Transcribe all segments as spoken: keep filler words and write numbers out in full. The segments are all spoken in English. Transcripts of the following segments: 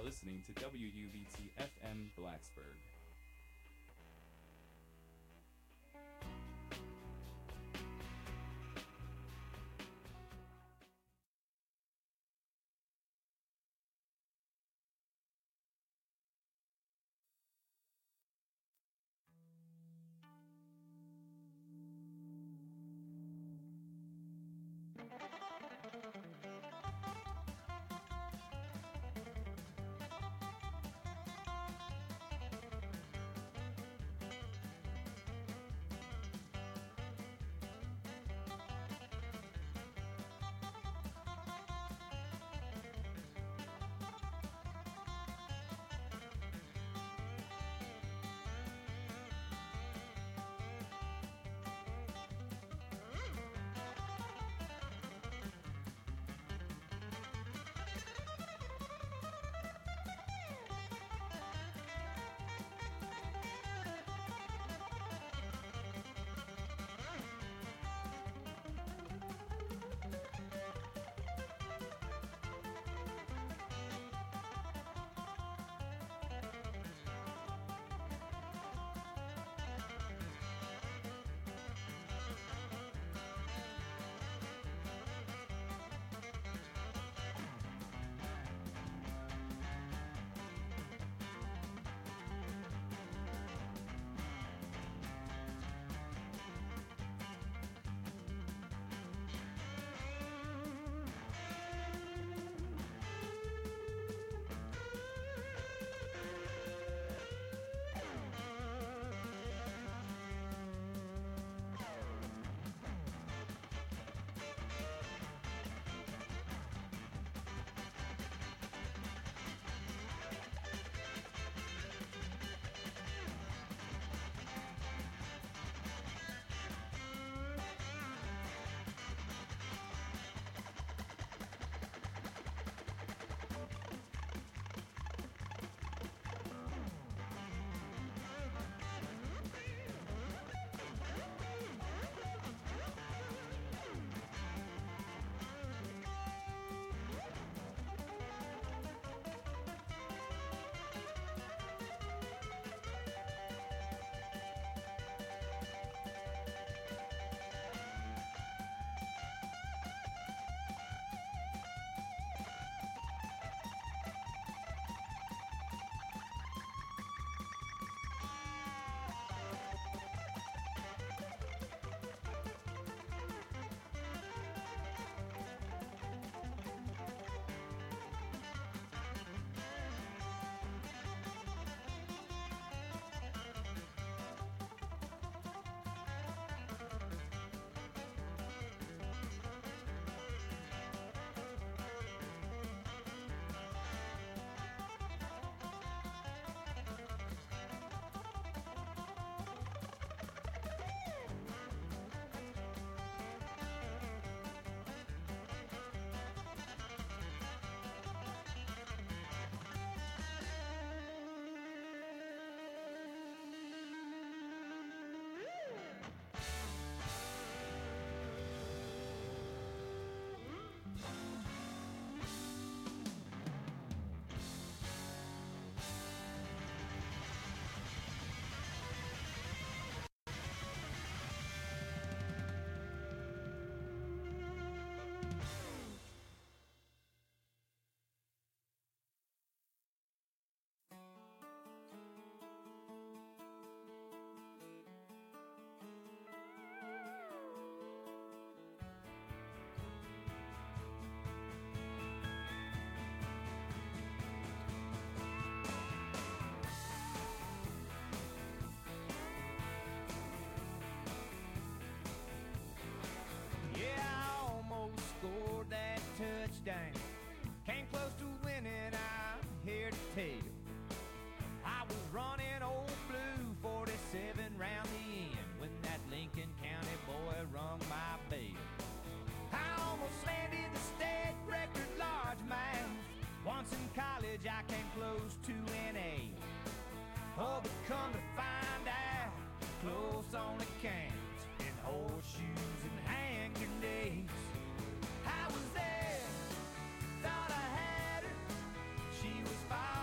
are listening to W U B T F M Blacksburg. Scored that touchdown, came close to winning, I'm here to tell. I was running old blue forty-seven round the end when that Lincoln County boy rung my bell. I almost landed the state record largemouth. Once in college I came close to an A. Oh, but come to find out, close only counts in horseshoes and hand grenades. I was there, thought I had her, she was far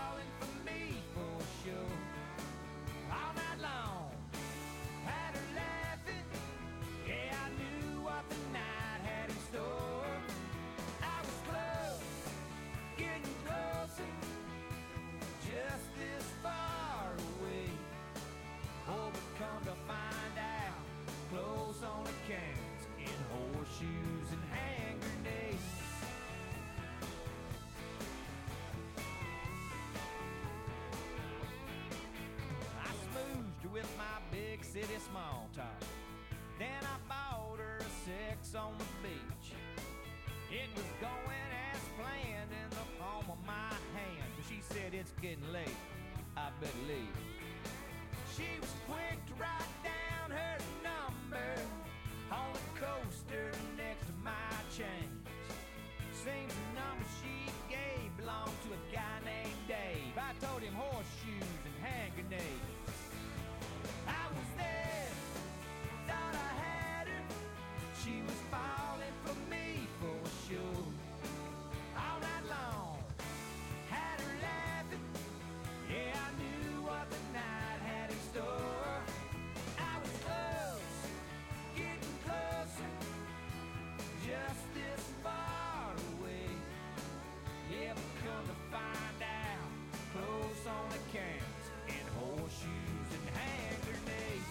city small talk. Then I bought her a six on the beach. It was going as planned in the palm of my hand. But she said, it's getting late, I better leave. She was quick to write down her number on the coaster next to my change. Seems the number she gave belonged to a guy named Dave. I told him horseshoes and hand grenades. I was there, thought I had her. She was falling for me for sure. All night long, had her laughing. Yeah, I knew what the night had in store. I was close, getting closer, just this far away. Yeah, but come to find out, close on the counts, and horseshoes and hand grenades.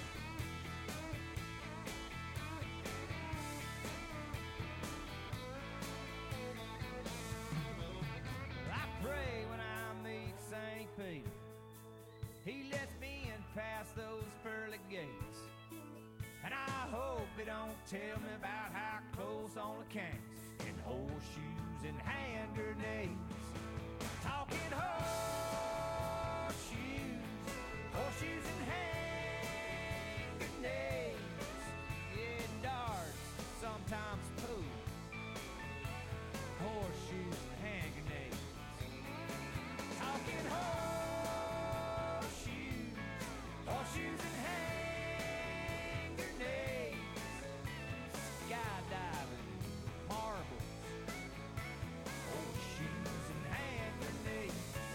I pray when I meet Saint Peter, he lets me in past those pearly gates. And I hope he don't tell me about how close on the counts, and horseshoes and hand grenades. Talking horseshoes, horseshoes and hand grenades. Yeah, darts, sometimes pool, horseshoes and hand grenades. Talking horseshoes, horseshoes and hand grenades. Skydiving, marbles, horseshoes and hand grenades.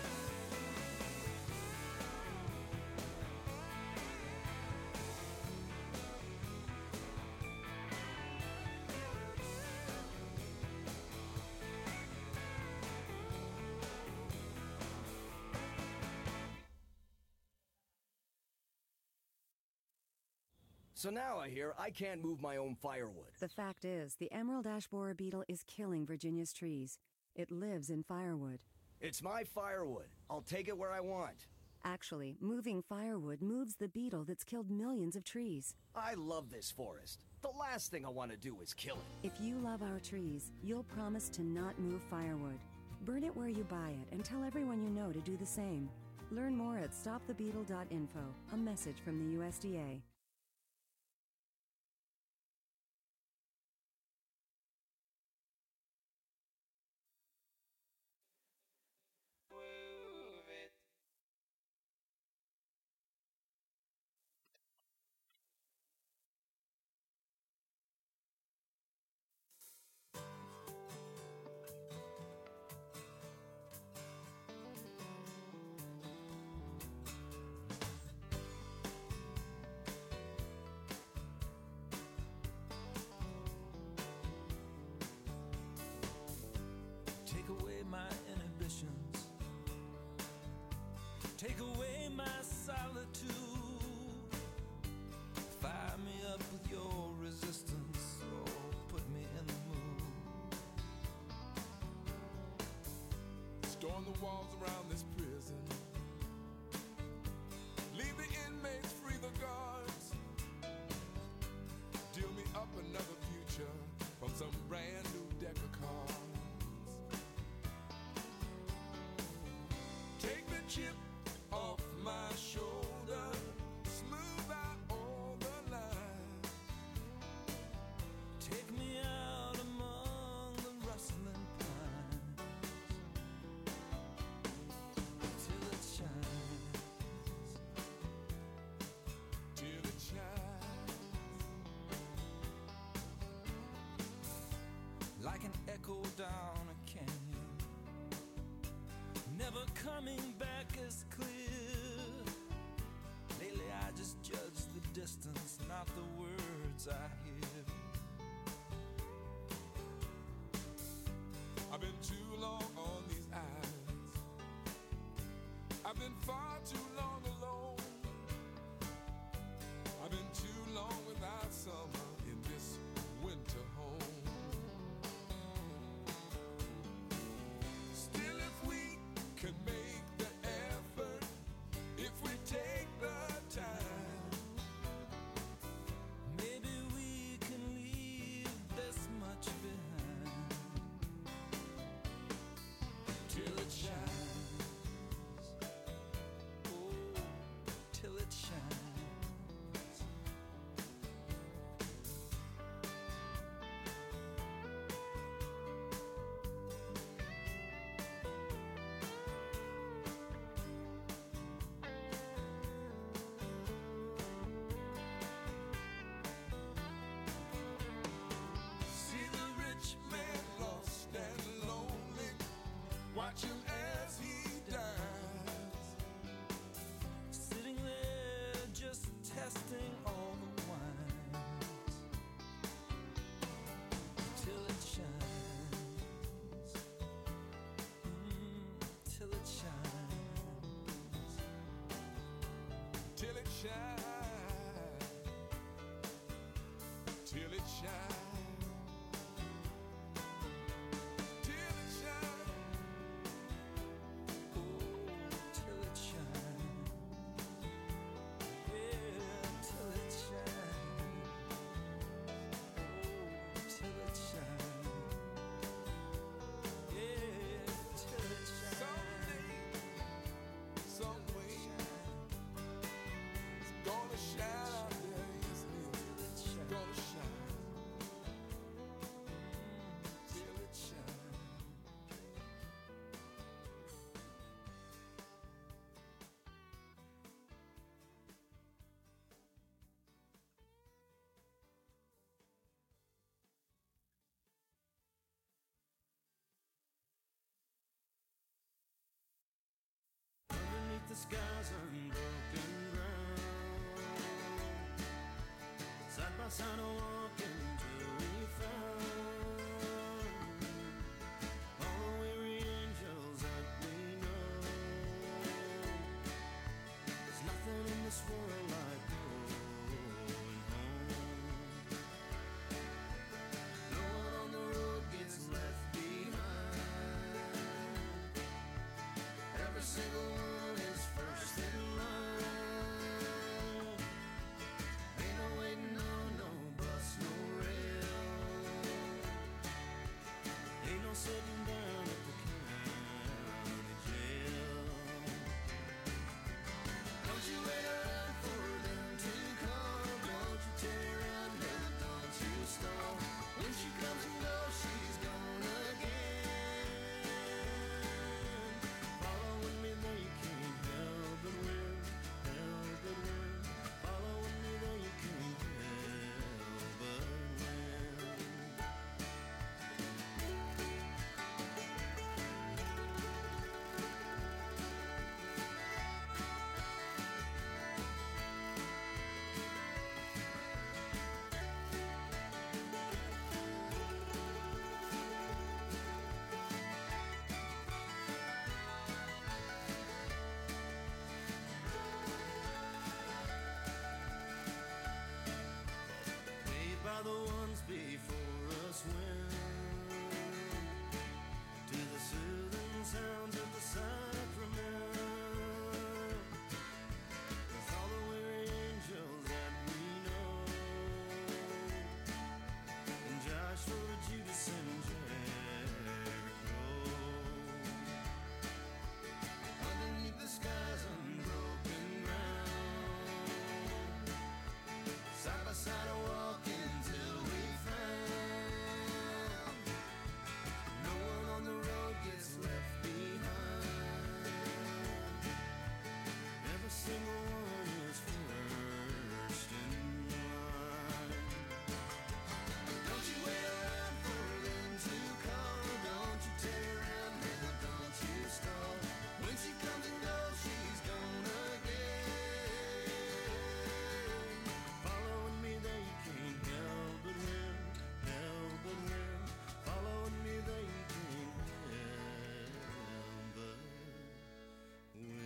So now I hear I can't move my own firewood. The fact is, the emerald ash borer beetle is killing Virginia's trees. It lives in firewood. It's my firewood. I'll take it where I want. Actually, moving firewood moves the beetle that's killed millions of trees. I love this forest. The last thing I want to do is kill it. If you love our trees, you'll promise to not move firewood. Burn it where you buy it and tell everyone you know to do the same. Learn more at stop the beetle dot info. A message from the U S D A. Take away my inhibitions. Take away my solitude. Fire me up with your resistance, or put me in the mood. Storm the walls around this prison. Leave the inmates, free the guards. Deal me up another future from some brand new deck of cards. Take the chip off my shoulder, smooth out all the lines. Take me out among the rustling pines till it shines, till it shines. like an echo down a canyon, never coming back as clear. Lately I just judge the distance, not the words I hear. I've been too long on these islands. I've been far too long alone. I've been too long without summer in this winter home. Still, if we can make the effort, if we take the time, watch him as he dies. Sitting there just testing all the wines till it shines. Mm, till it shines. Till it shines. Till it shines. The sky's unbroken ground. Side by side, I walk until we found all the weary angels that we know. There's nothing in this world like going home. No one on the road gets left behind. Every single one first in line. Ain't no waiting on no bus, no rail. Ain't no sitting down at the county jail. Don't you wait around for them to come. Don't you tear around, never don't you stall. When she comes and goes, she's gone again. Following me there you can't help but win, help but win. Following me there you can't help but win. Paid by the ones before us win, to the soothing sounds of the sacrament, with all the weary angels that we know, and Joshua to Judas and Jericho. Underneath the sky's unbroken ground, side by side I walk until we found no one on the road gets left behind. Every single one is first in line. Don't you wait around for them to come. Don't you tear around, never don't you stall. When she comes and goes, she's gone again. Following me there you can't help but win, help but win. Following me there you can't help but win.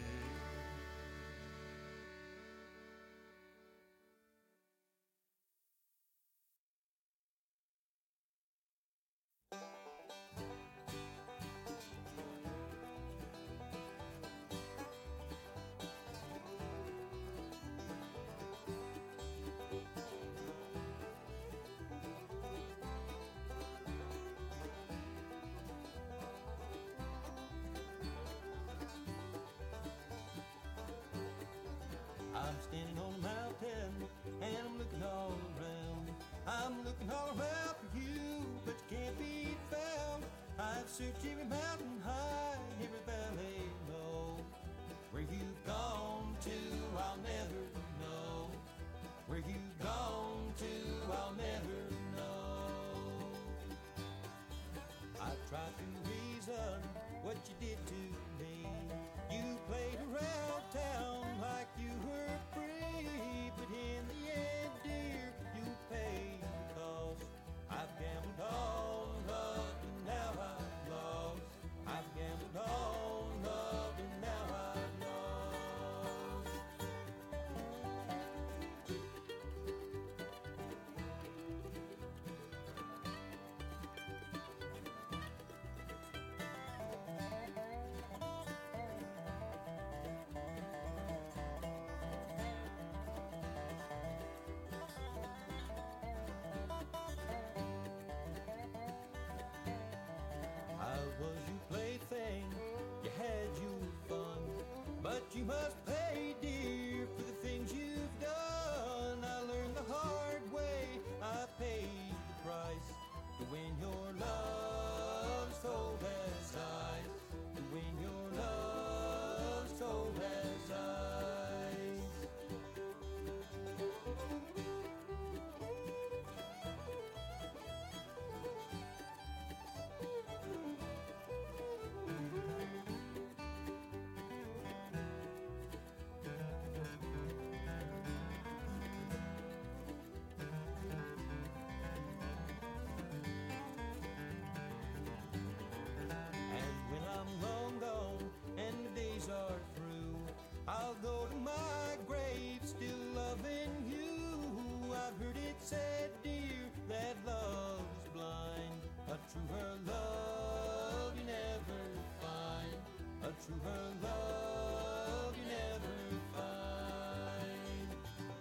I'm standing on a mountain and I'm looking all around. I'm looking all around for you, but you can't be found. I've searched every mountain high, every valley low. Where you've gone to, I'll never know. Where you've gone to, I'll never know. I tried to reason what you did but you must pay dear for the things you've done. I learned the hard way, I paid the price. But when your love's told as eyes, and when your love's told as eyes. I'll go to my grave still loving you. I've heard it said, dear, that love is blind. A truer love you never find. A truer love you never find.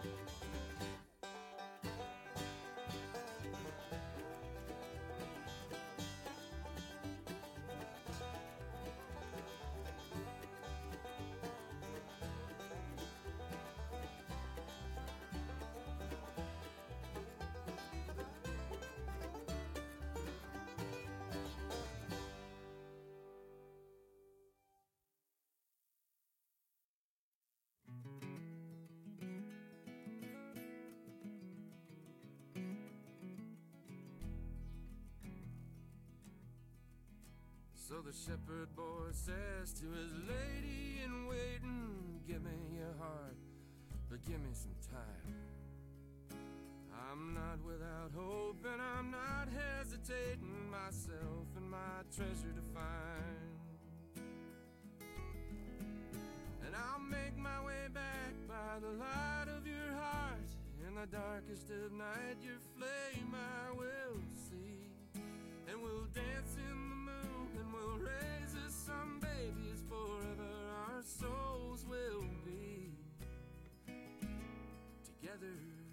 So the shepherd boy says to his lady in waiting, give me your heart, but give me some time. I'm not without hope and I'm not hesitating, myself and my treasure to find. And I'll make my way back by the light of your heart. In the darkest of night, your flame I will see. And we'll dance in the moon and we'll raise us some babies forever. Our souls will be together.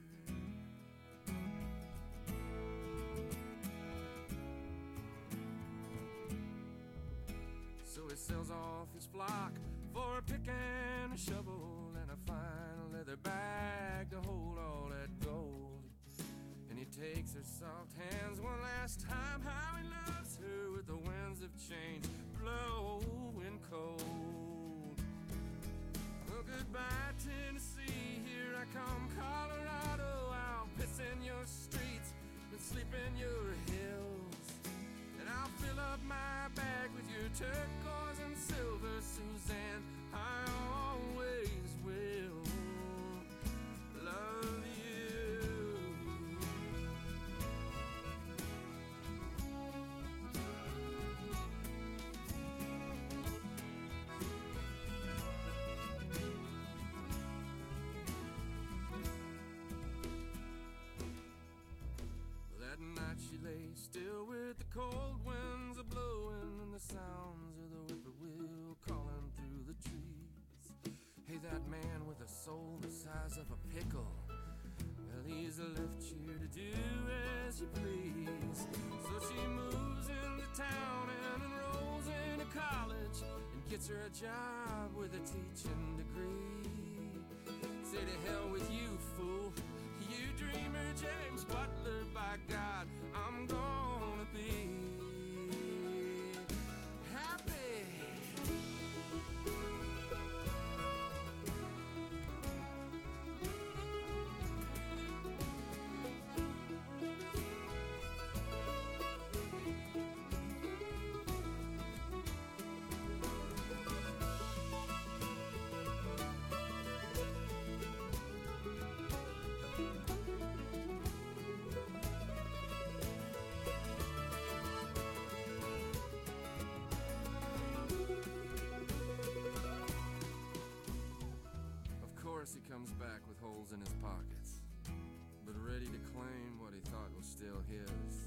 So he sells off his flock for a pick and a shovel and a fine leather bag to hold all that gold. And he takes her soft hands one last time, how he loves her with the winds of change blowing cold. Well, goodbye Tennessee, here I come Colorado. I'll piss in your streets and sleep in your hills. And I'll fill up my bag with your turquoise and silver, Suzanne, I always will love you. That night she lay still with the cold winds a-blowing and the sounds of the whippoorwill calling through the trees. Hey, that man with a soul the size of a pickle, well, he's left you to do as you please. So she moves into town and enrolls into college and gets her a job with a teaching degree. Say to hell with you, fool, you dreamer James Butler, by God, I'm gonna be happy. He comes back with holes in his pockets, but ready to claim what he thought was still his.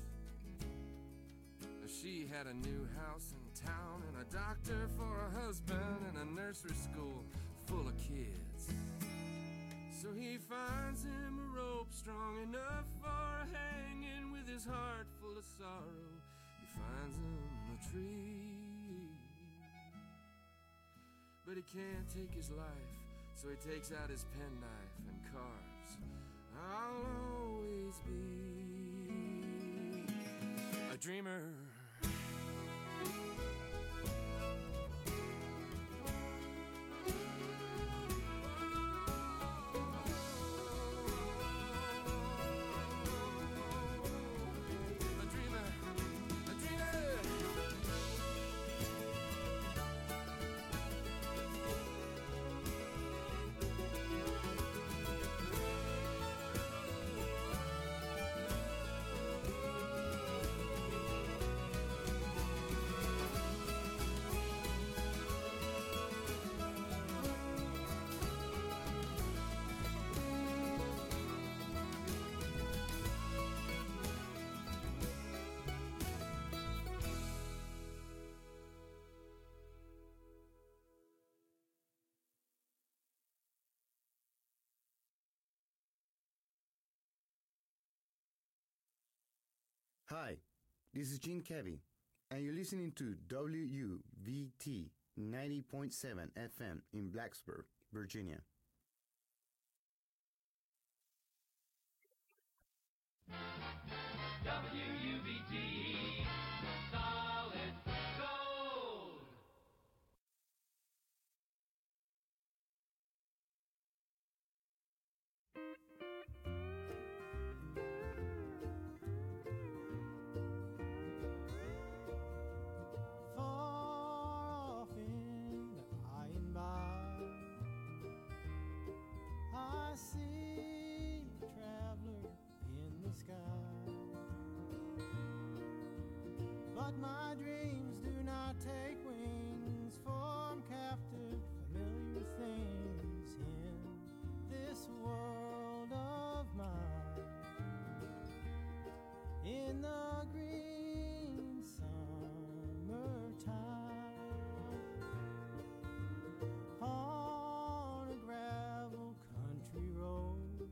She had a new house in town and a doctor for a husband and a nursery school full of kids. So he finds him a rope strong enough for hanging with his heart full of sorrow. He finds him a tree. but he can't take his life, so he takes out his penknife and carves. I'll always be a dreamer. Hi, this is Gene Kevy, and you're listening to W U V T ninety point seven F M in Blacksburg, Virginia. W U B T, solid gold. Far off in the by and by, I see a traveler in the sky. But my dreams do not take wings, for I'm captive familiar things in this world of mine. In the green summertime, on a gravel country road,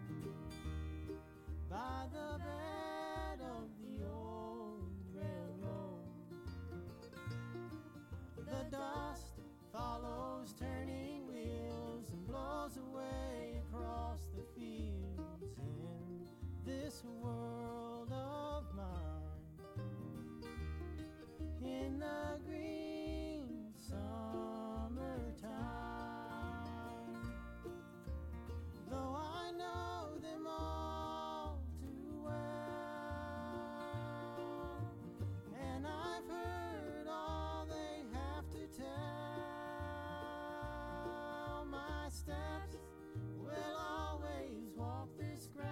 by the bed of the old railroad, the dust follows turning wheels and blows away across the fields in this world of mine. In the green summertime, though I know them all too well, and I've heard all they have to tell, my steps will always walk this ground.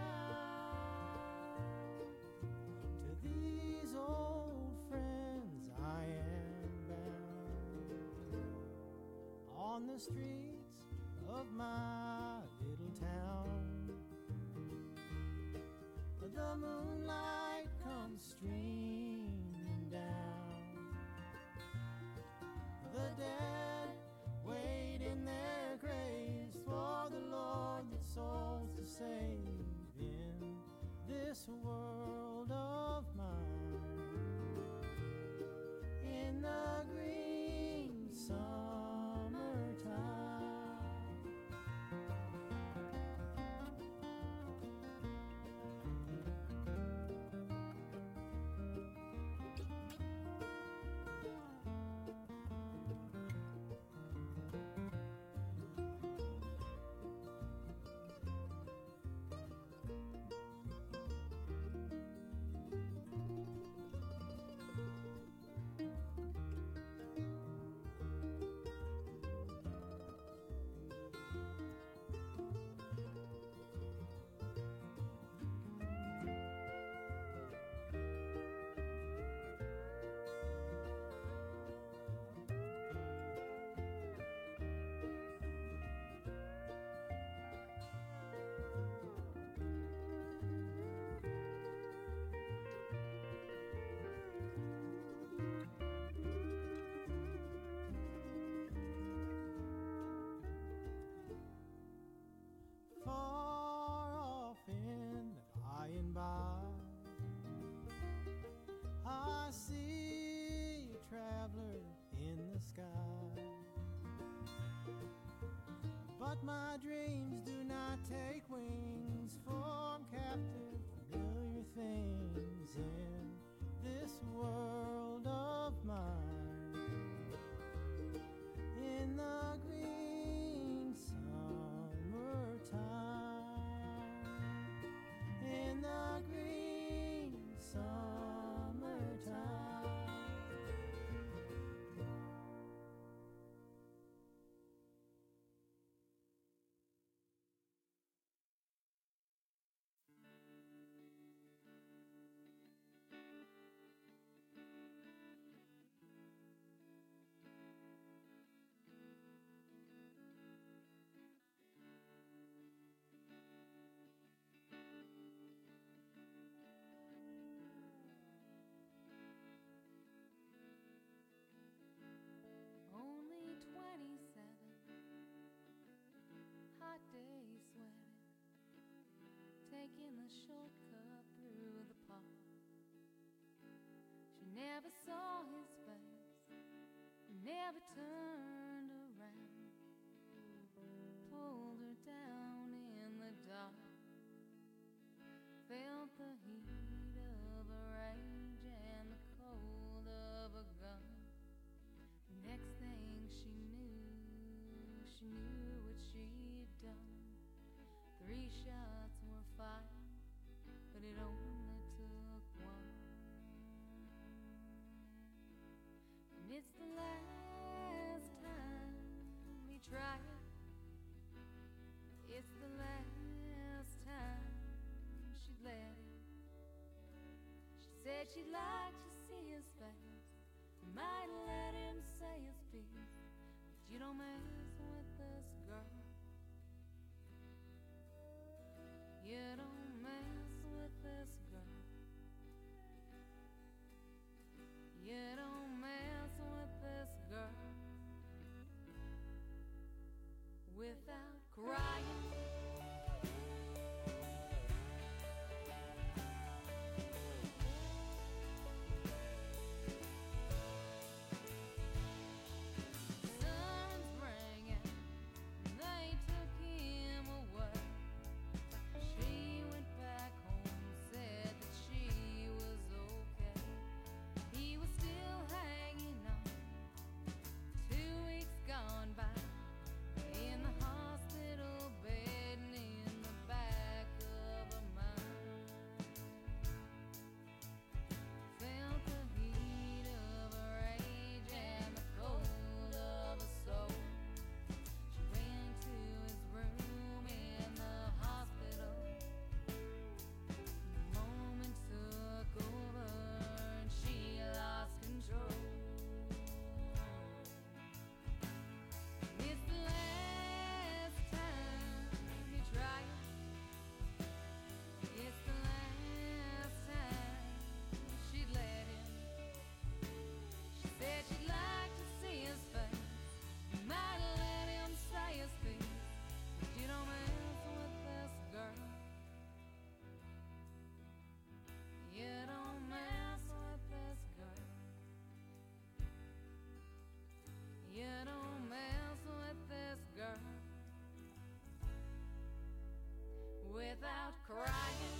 To these old friends I am bound. On the streets of my little town, the moonlight comes streaming down. The dead wait in their graves for the Lord that souls to save in this world of mine. In the green summertime. But my dreams do not take wings, for I'm captive familiar things in this world of mine. In the green summertime, in the green summertime. Only twenty-seven hot days sweating, taking the shortcut through the park. She never saw his face, never turned around, pulled her down in the dark, felt the heat of a rage and the cold of a gun. Next thing she knew, she knew what she'd done. Three shots were fired, but it only took one. And it's the last time we try it. It's the last time she'd let it. She said she'd like to see his face, might let him say his piece, but you don't mess with this girl. You don't mess with this girl. You don't mess with this girl without crying. Sun's bringing, they took him away. She went back home, said that she was okay. He was still hanging on, two weeks gone by, in the hospital bed and in the back of a mine. Felt the heat of a rage and the cold of a soul. She went to his room in the hospital. The moment took over and she lost control. It's the last time you try it. It's the last time she'd let him. She said she'd like to see his face, might let him say his piece, but you don't mess with this girl. You don't mess with this girl. You don't mess with this girl without crying.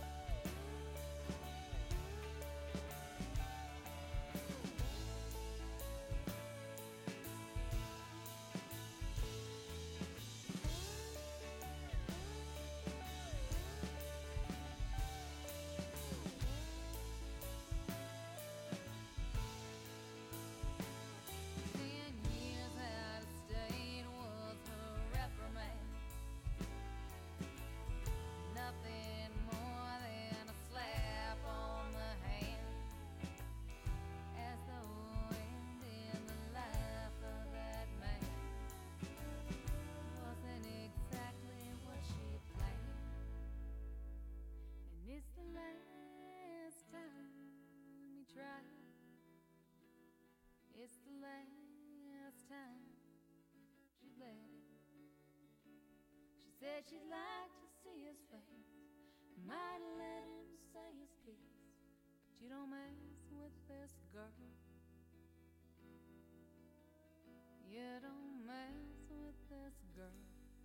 Ten years out of state was her reprimand. Nothing more than a slap on the hand, as though ending the life of that man wasn't exactly what she planned. And it's the last time you try. It's the last time she'd let it. She said she'd like to see his face, might let him say his piece, but you don't mess with this girl. You don't mess with this girl.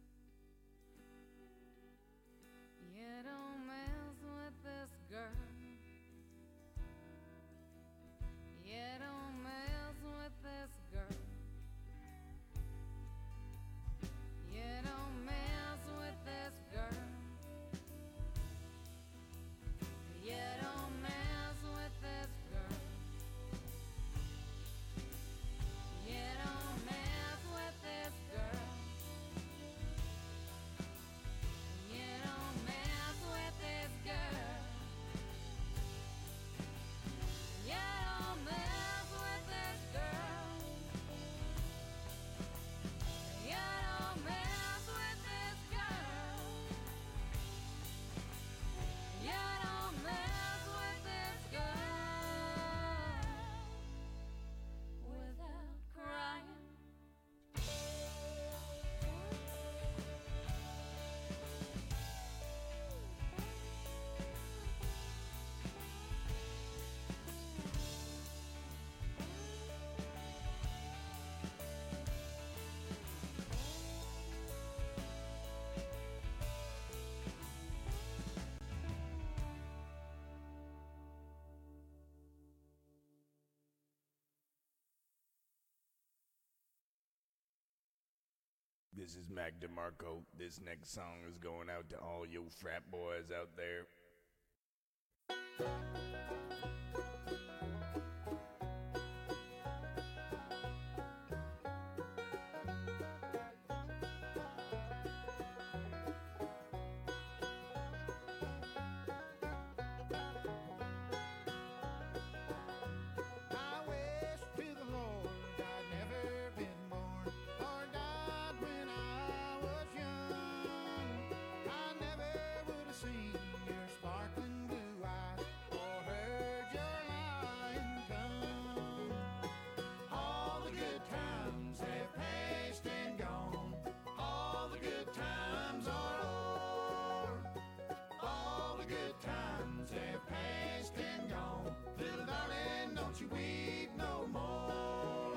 This is Mac DeMarco. This next song is going out to all you frat boys out there. I wish to the Lord I'd never been born or died when I was young. I never would have seen your sparkling blue eyes or heard your lying tongue. All the good times have passed and gone. All the good times are o'er. All the good times have passed and gone. Little darling, don't you weep no more.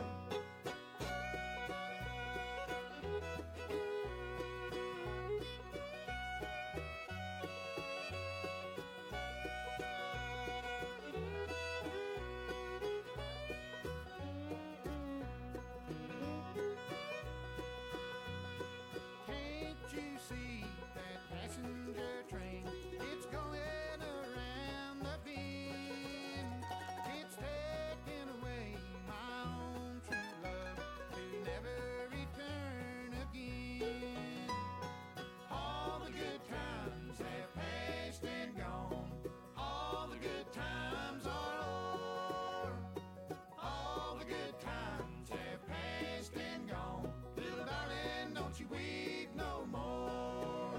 Can't you see that passenger train? It's going around the bend. It's taking away my own true love to never return again. All the good times have passed and gone. All the good times are o'er. All the good times have passed and gone. Little darling, don't you weep no more.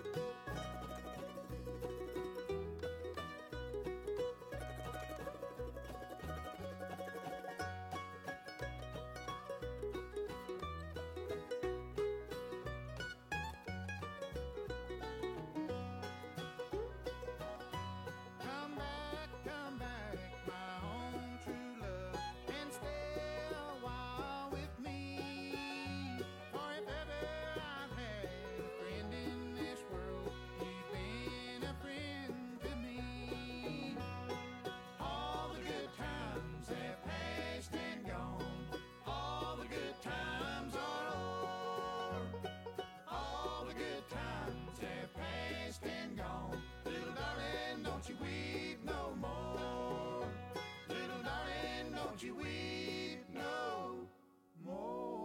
Come back, come back, my own true love, and stay a while with me. For if ever I've had a friend in this world, you've been a friend to me. All the good times have passed and gone. All the good times are o'er. All the good times have passed and gone. Little darling, don't you weep no more. Little darling, don't you weep no more.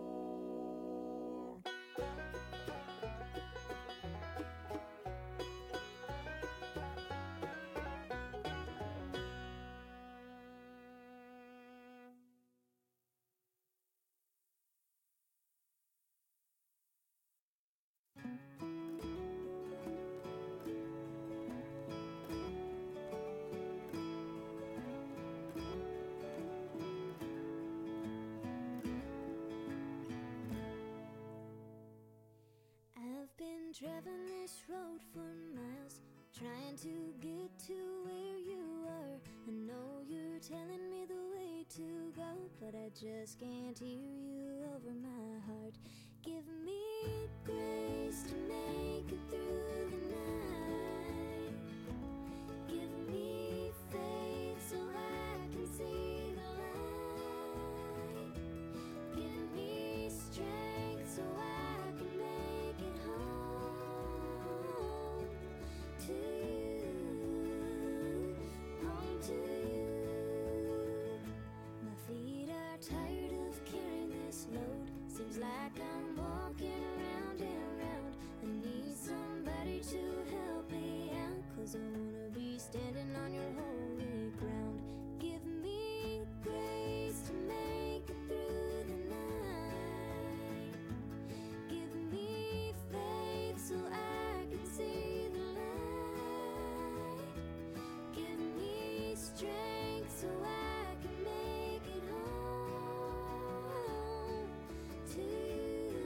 I've been traveling this road for miles, trying to get to where you are. I know you're telling me the way to go, but I just can't hear you over my heart. Give me grace to make it through the night. Give me faith so I can see the light. Give me strength so I can make it home to you, home to you. My feet are tired of carrying this load. Seems like I'm walking around and around. I need somebody to help me out, 'cause I wanna be standing on your holy ground. Give me grace to make it through the night. Give me faith so I can see the light. Give me strength so I can make it home to you,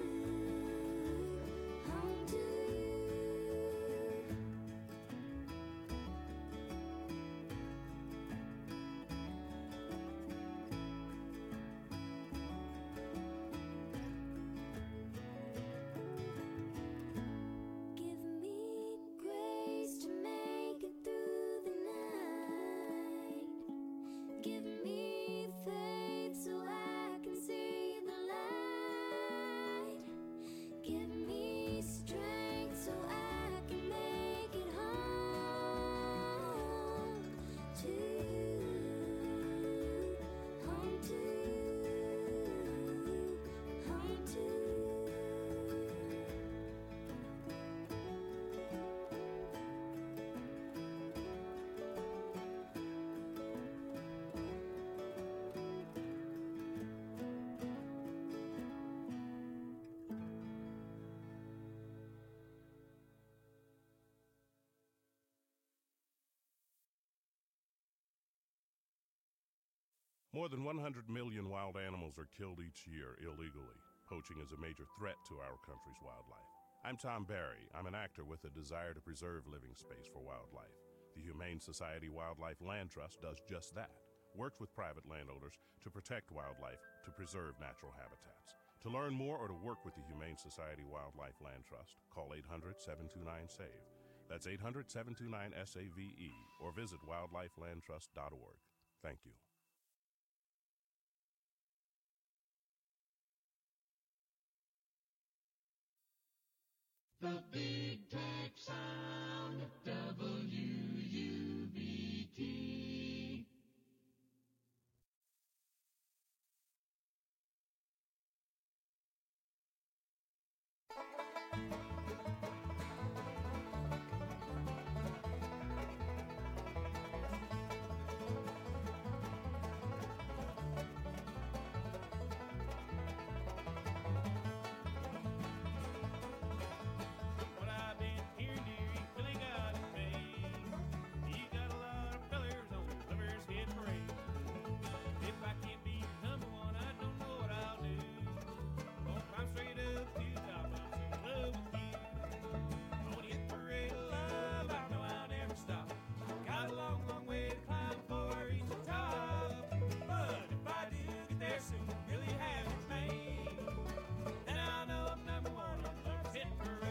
home to you. Give me grace to make it through the night. More than one hundred million wild animals are killed each year illegally. Poaching is a major threat to our country's wildlife. I'm Tom Barry. I'm an actor with a desire to preserve living space for wildlife. The Humane Society Wildlife Land Trust does just that. Works with private landowners to protect wildlife, to preserve natural habitats. To learn more or to work with the Humane Society Wildlife Land Trust, call eight hundred, seven two nine, SAVE. That's eight hundred, seven two nine, S A V E, or visit wildlife land trust dot org. Thank you. The big tech sound of W U B T. What I've been hearing, dear, you really got it made. You got a lot of fellers on the Lover's Head Parade. If I can't be number one, I don't know what I'll do. Gonna climb straight up to the top, I'm so in love with you. Gonna hit the parade of love, I know I'll never stop. Got a long, long way to climb before I reach the top. But if I do get there soon, really have it made, then I know I'm number one on the Lover's Head Parade.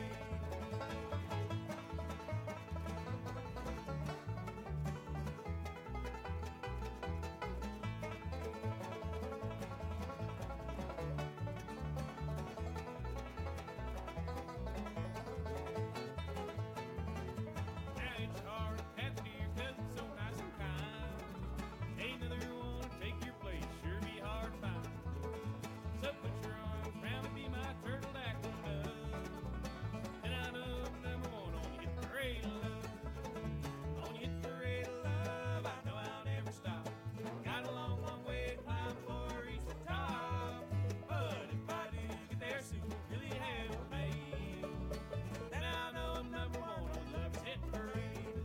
Now it's hard to pass it here 'cause it's so nice and kind. Ain't another one to take your place, sure be hard to find. So put your arms around and be my turtledactyl dove. And I know I'm number one on the hit parade of love. On the hit parade of love, I know I'll never stop. Got a long, long way to climb before I reach the top. But if I do get there soon, really have it made, then I know I'm number one on Love's Hit Parade.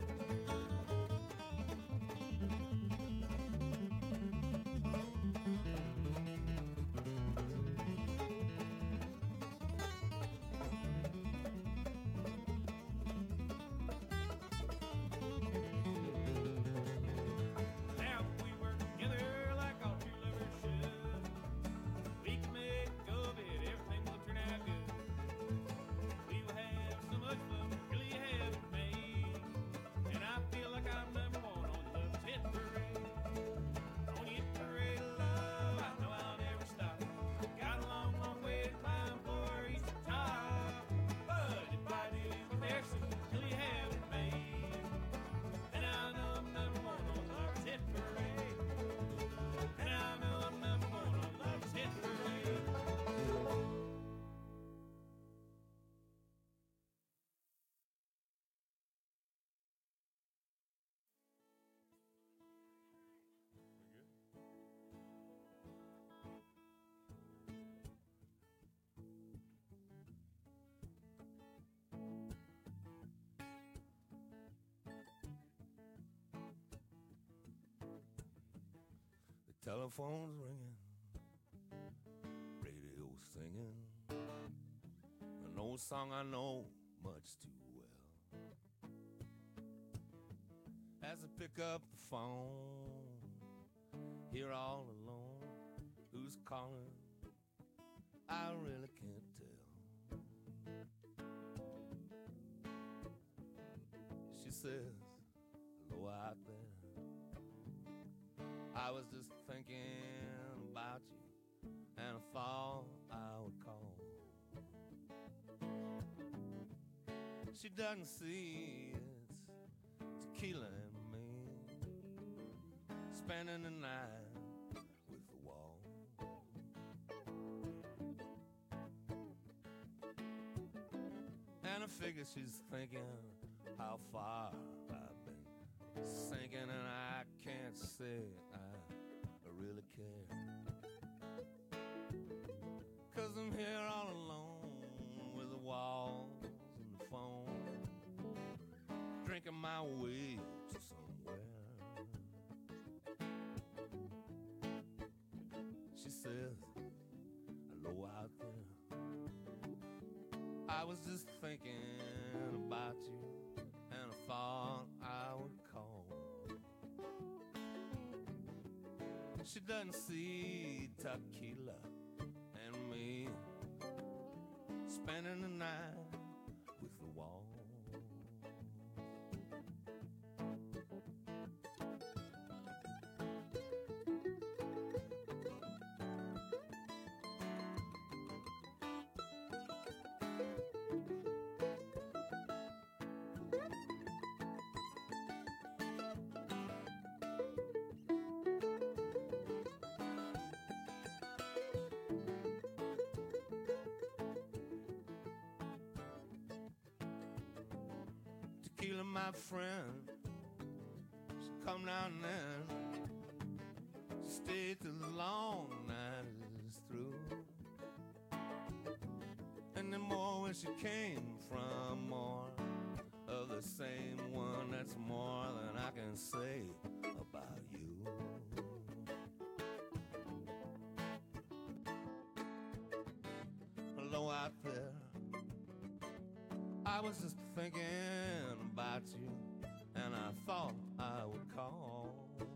Now if we work together like all true lovers should, we can make go of it, everything will turn out good. We will have so much fun, really have it made, and I feel like I'm number one on the Love's Hit Parade. On the hit parade of love, I know I'll never stop. Got a long, long way to climb before I reach the top. But if I do get there soon, really have it made, then I know I'm number one on Love's Hit Parade. Then I know I'm number one on Love's Hit Parade. The telephone's ringing, radio's singing, an old song I know much too well. As I pick up the phone, here all alone, who's calling? I really can't tell. She says, hello out there. I was just thinking about you, and I thought I would call. She doesn't see it's tequila and me, spending the night with the wall. And I figure she's thinking how far I've been sinking, and I can't say I really care. 'Cause I'm here all alone with the walls and the phone, drinking my way to somewhere. I was just thinking about you, and I thought I would call. She doesn't see tequila and me spending the night with the wall. Tequila, my friend, she come down and then she stayed till the long night is through. And then more when she came from, more of the same one. That's more than I can say about you. Hello out there, I was just thinking about you, and I thought I would call.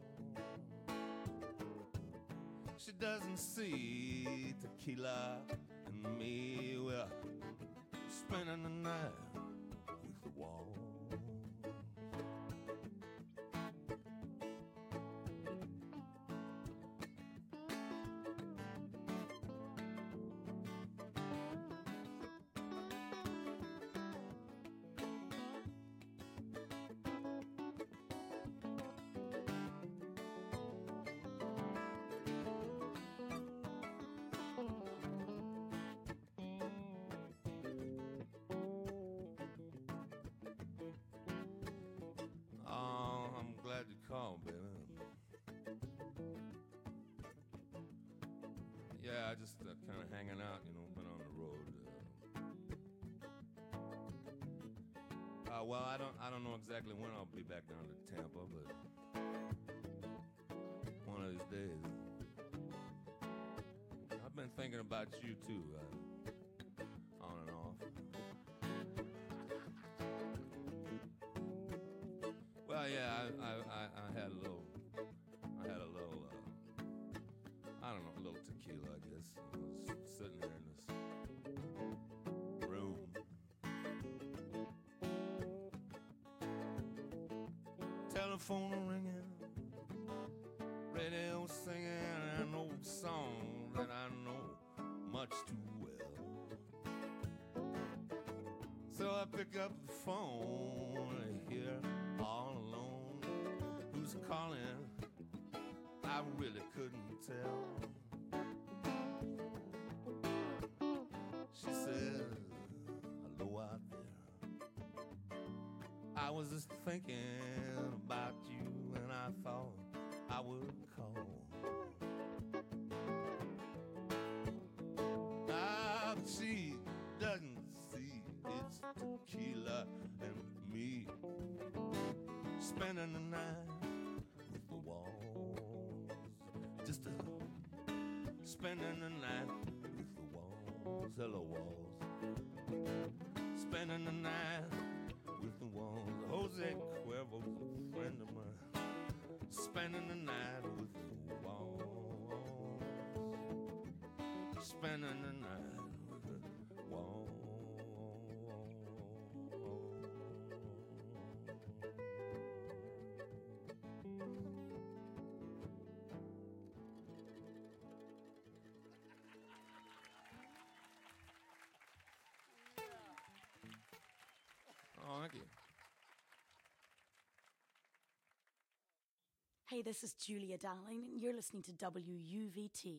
She doesn't see tequila and me, we're spending the night with the wall. Oh, I'm glad you called, baby. Yeah, I just uh, kind of hanging out, you know, been on the road. Uh, uh, well, I don't, I don't know exactly when I'll be back down to Tampa, but one of these days. I've been thinking about you too, uh, on and off. Well, yeah, I, I, I, I had a little, I had a little, uh, I don't know, a little tequila, I guess. I was sitting there in this room. Telephone ringing, radio singing an old song that I know much too well. So I pick up the phone and hear all alone who's calling. I really couldn't tell. She said, hello out there. I was just thinking about you, and I thought I would call. Ah, but she doesn't see it's tequila and me spending the night with the walls. Just a spending the night with the walls. Hello, walls. Spending the night with the walls. Jose Cuervo's a friend of mine. Spending the night with the walls. Spending the night with the walls. Oh, thank you. Hey, this is Julia Darling, and you're listening to W U V T.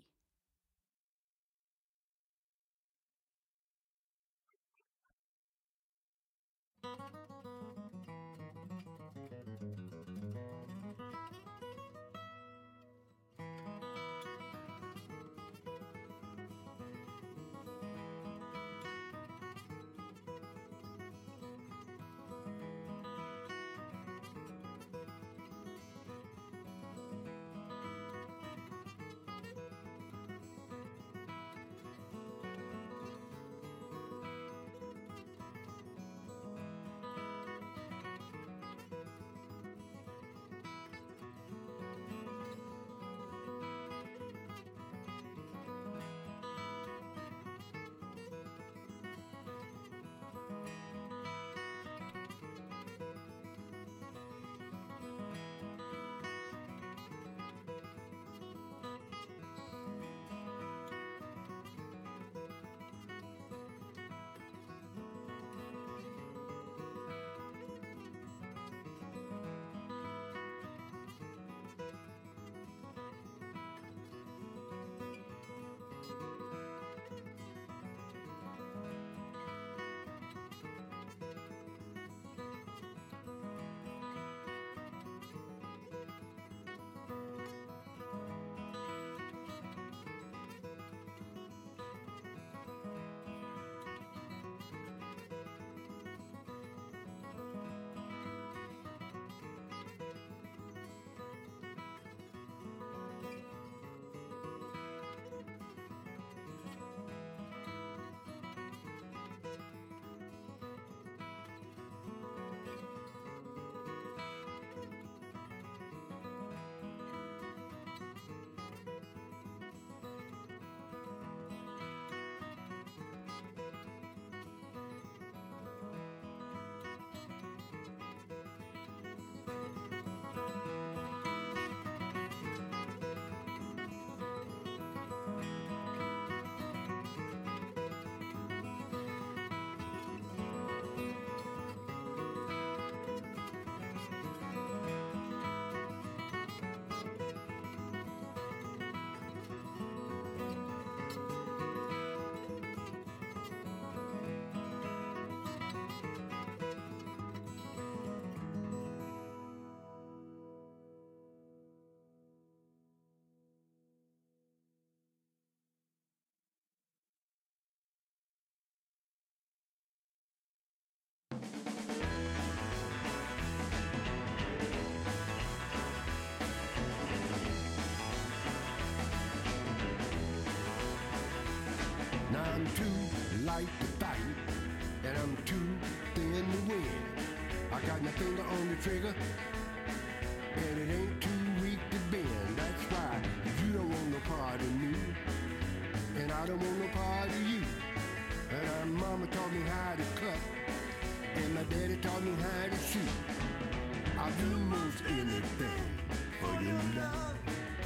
light to fight, and I'm too thin to win. I got my finger on the trigger, and it ain't too weak to bend. That's why you don't want no part of me, and I don't want no part of you. And my mama taught me how to cut, and my daddy taught me how to shoot. I'll do most anything for your love.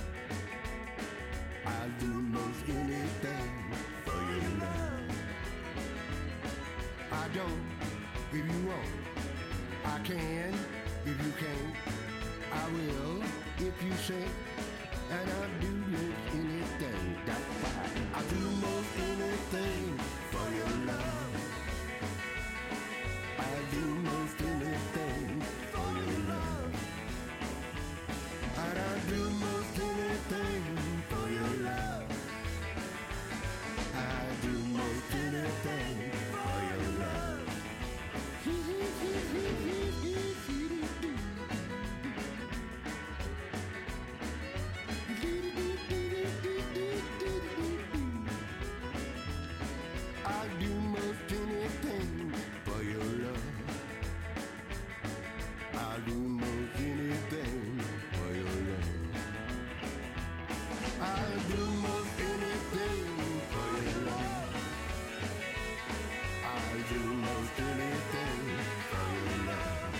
I'll do most anything for your love. I don't, if you won't. I can, if you can't. I will, if you say. And I'll do most anything. That's why I'll do most anything for your love. I'll do most anything for your love. And I'll do most anything for your love. I'll do most anything for your love. I'll do most anything for your love. I'll do most anything for your love. I'll do most anything for your love. I'll do most anything for your love.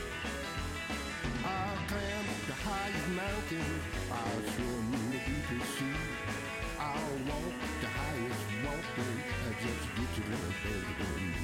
I'll climb the highest mountain. I'll swim the deepest sea. I'll walk the highest walkway just to get your little baby to me.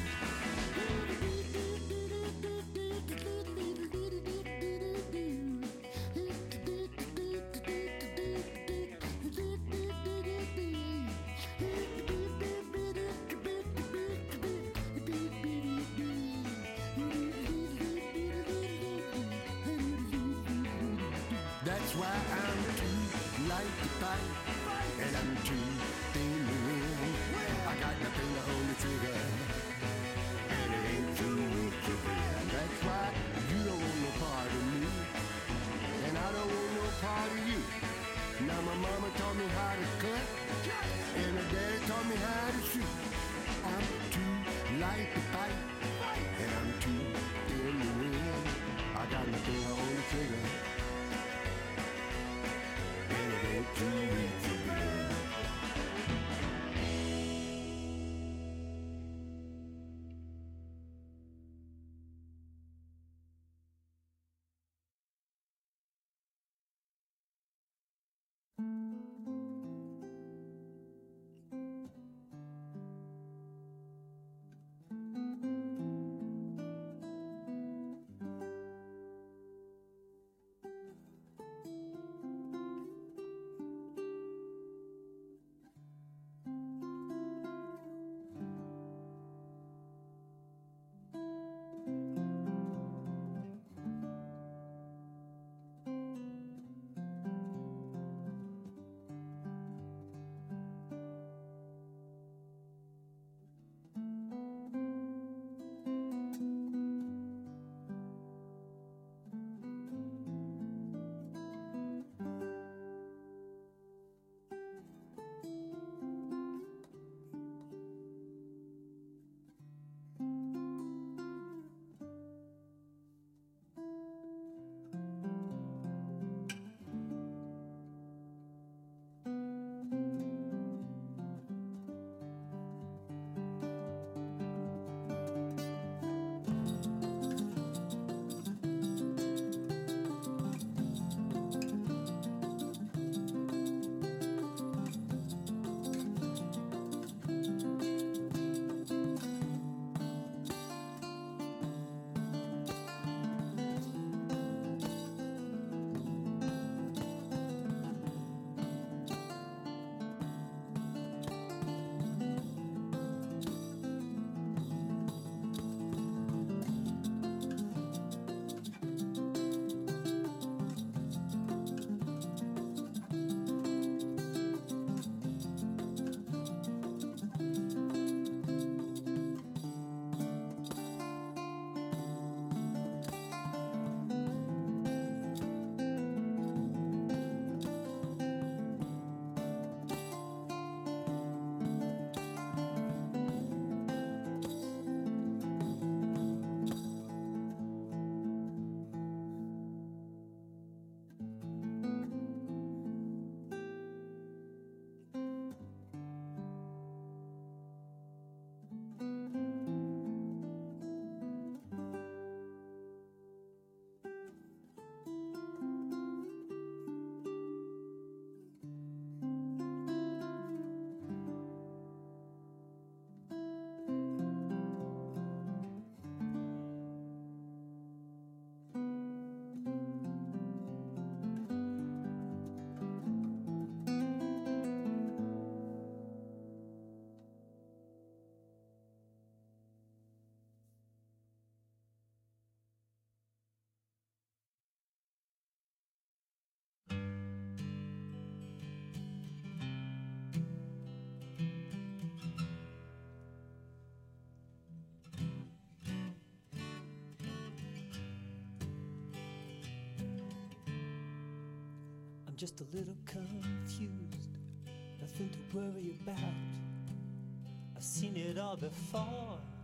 That's why I'm too light to fight, and I'm too thin to win. I got my finger on the trigger, and it ain't too weak to bend. That's why you don't want no part of me, and I don't want no part of you. Now my mama taught me how to cut, and my daddy taught me how to shoot. I'm too light to fight, and I'm too thin to win. I got my finger on the trigger, and it ain't too weak to bend. just a little confused. Nothing to worry about. I've seen it all before.